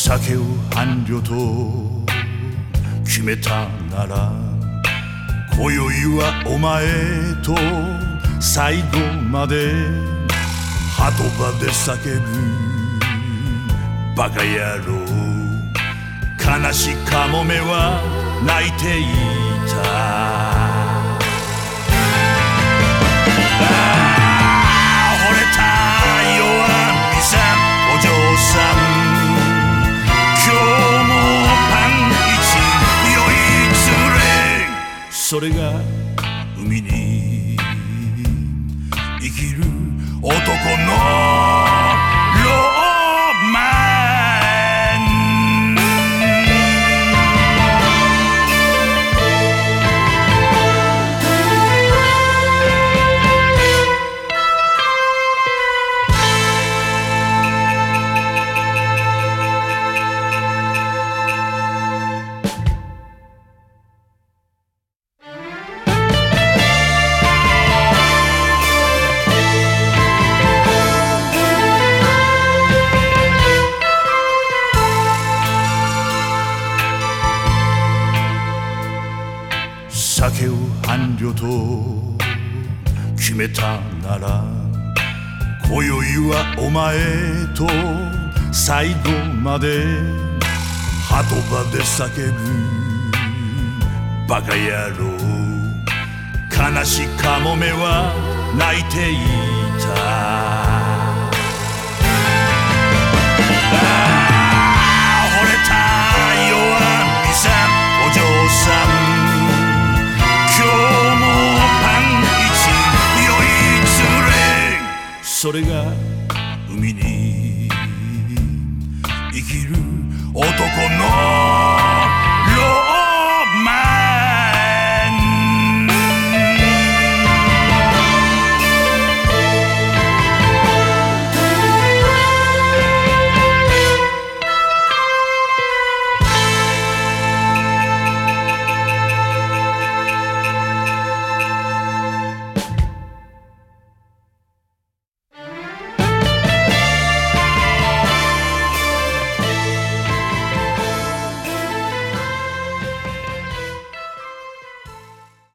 酒を伴侶と決めたなら今宵はお前と最後まで鳩場で叫ぶバカ野郎悲しかもめは泣いていた惚れた弱みさお嬢さん今日もパン一酔いつれそれが海に生きる男のロマン酒を伴侶と決めたなら今宵はお前と最後まで鳩場で叫ぶバカ野郎悲しかもめは泣いていた惚れた弱みさお嬢さん今日もパン一酔いつれそれが海に生きる男の